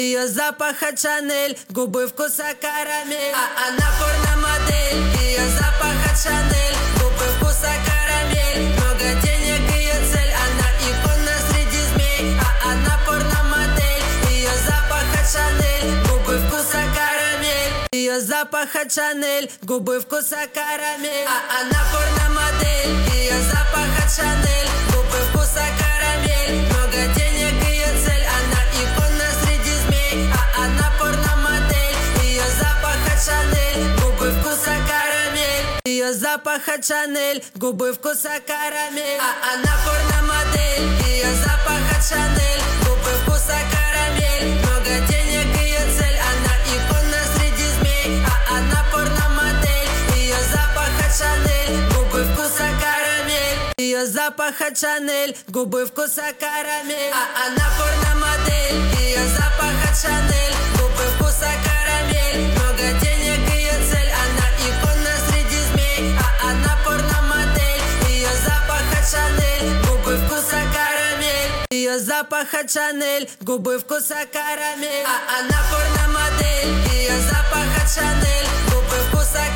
Ее запах от Шанель, губы вкуса карамель. Она порномодель. Ее запах от Шанель, губы вкуса карамель. Много денег ее цель, она икона среди змей. Она порномодель. Ее запах от Шанель, губы вкуса карамель. Ее запах от Шанель, губы вкуса карамель. Она порномодель. Ее запах от Шанель, губы вкуса карамель. Много денег ее цель, она икона среди змей. Она порномодель. Ее запах от Шанель, губы вкуса карамель. Ее запах от Шанель, губы вкуса карамель. Она порномодель. Ее запах от Шанель, губы вкуса карамель. Много денег ее цель, она икона среди змей. Она порномодель. Ее запах от Шанель, губы вкуса карамель. Ее запах от Шанель, губы вкуса карамель. Она порномодель. Ее запах от Шанель, губы вкуса карамель. Много денег ее цель, она икона среди змей. Она порномодель. Ее запах от Шанель, губы вкуса карамель. Ее запах от Шанель, губы вкуса карамель. Она порномодель. Ее запах от Шанель, губы вкуса